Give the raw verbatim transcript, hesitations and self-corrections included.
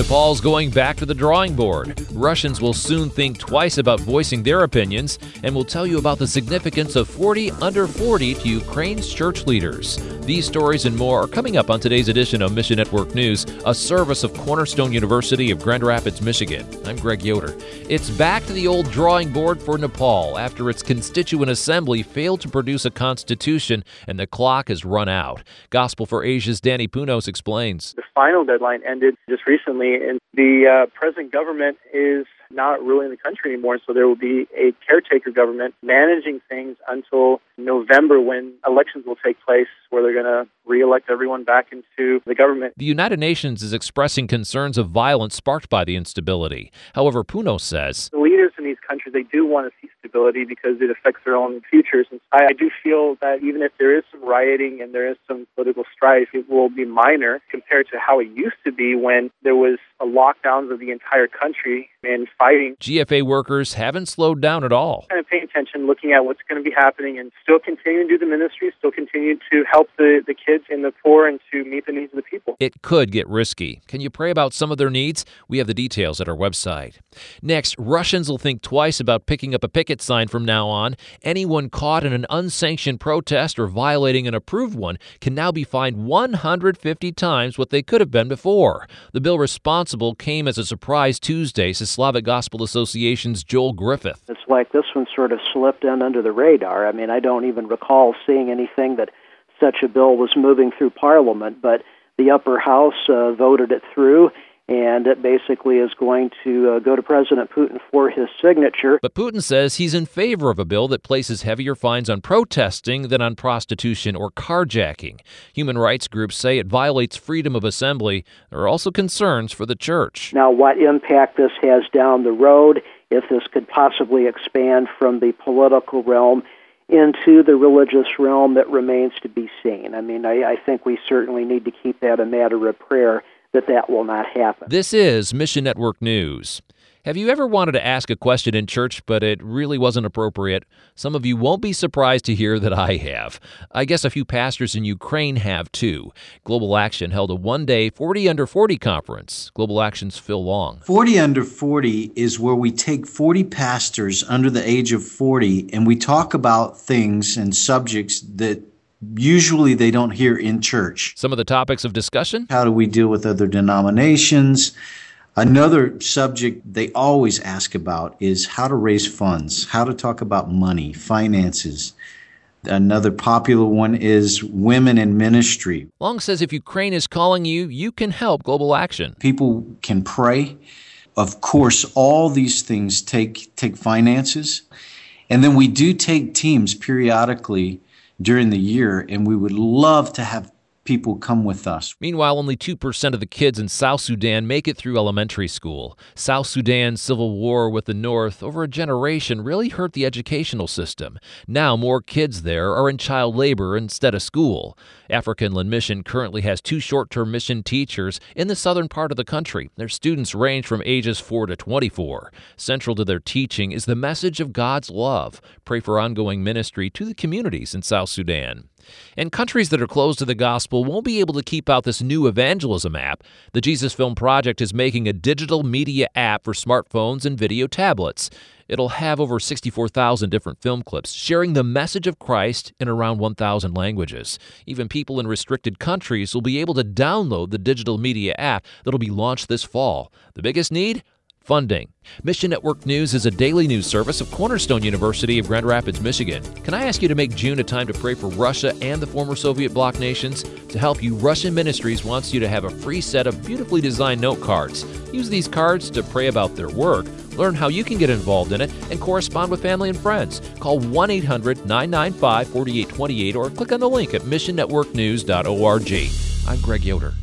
Nepal's going back to the drawing board. Russians will soon think twice about voicing their opinions, and we'll tell you about the significance of forty under forty to Ukraine's church leaders. These stories and more are coming up on today's edition of Mission Network News, a service of Cornerstone University of Grand Rapids, Michigan. I'm Greg Yoder. It's back to the old drawing board for Nepal after its constituent assembly failed to produce a constitution and the clock has run out. Gospel for Asia's Danny Punos explains. The final deadline ended just recently, and the uh, present government is not ruling the country anymore, so there will be a caretaker government managing things until November, when elections will take place, where they're going to re-elect everyone back into the government. The United Nations is expressing concerns of violence sparked by the instability. However, Punos says the leaders in these countries, they do want to see stability because it affects their own futures. And I, I do feel that even if there is some rioting and there is some political strife, it will be minor compared to how it used to be when there was a lockdowns of the entire country and fighting. G F A workers haven't slowed down at all. Kind of paying attention, looking at what's going to be happening, and still continue to do the ministry, still continue to help the, the kids and the poor and to meet the needs of the people. It could get risky. Can you pray about some of their needs? We have the details at our website. Next, Russians will think twice about picking up a picket sign from now on. Anyone caught in an unsanctioned protest or violating an approved one can now be fined one hundred fifty times what they could have been before. The bill responsible came as a surprise Tuesday, says Slavic Gospel Association's Joel Griffith. It's like this one sort of slipped in under the radar. I mean, I don't even recall seeing anything that such a bill was moving through Parliament, but the upper house uh, voted it through, and it basically is going to uh, go to President Putin for his signature. But Putin says he's in favor of a bill that places heavier fines on protesting than on prostitution or carjacking. Human rights groups say it violates freedom of assembly. There are also concerns for the church. Now, what impact this has down the road, if this could possibly expand from the political realm into the religious realm, that remains to be seen. I mean, I, I think we certainly need to keep that a matter of prayer, that that will not happen. This is Mission Network News. Have you ever wanted to ask a question in church, but it really wasn't appropriate? Some of you won't be surprised to hear that I have. I guess a few pastors in Ukraine have, too. Global Action held a one-day forty under forty conference. Global Action's Phil Long. forty under forty is where we take forty pastors under the age of forty, and we talk about things and subjects that usually they don't hear in church. Some of the topics of discussion? How do we deal with other denominations? Another subject they always ask about is how to raise funds, how to talk about money, finances. Another popular one is women in ministry. Long says if Ukraine is calling you, you can help Global Action. People can pray. Of course, all these things take take finances. And then we do take teams periodically during the year, and we would love to have people come with us. Meanwhile, only two percent of the kids in South Sudan make it through elementary school. South Sudan's civil war with the North over a generation really hurt the educational system. Now more kids there are in child labor instead of school. Africa Inland Mission currently has two short-term mission teachers in the southern part of the country. Their students range from ages four to twenty-four. Central to their teaching is the message of God's love. Pray for ongoing ministry to the communities in South Sudan. And countries that are closed to the gospel won't be able to keep out this new evangelism app. The Jesus Film Project is making a digital media app for smartphones and video tablets. It'll have over sixty-four thousand different film clips sharing the message of Christ in around one thousand languages. Even people in restricted countries will be able to download the digital media app that'll be launched this fall. The biggest need? Funding. Mission Network News is a daily news service of Cornerstone University of Grand Rapids, Michigan. Can I ask you to make June a time to pray for Russia and the former Soviet bloc nations? To help you, Russian Ministries wants you to have a free set of beautifully designed note cards. Use these cards to pray about their work, learn how you can get involved in it, and correspond with family and friends. Call one eight hundred nine nine five four eight two eight or click on the link at mission network news dot org. I'm Greg Yoder.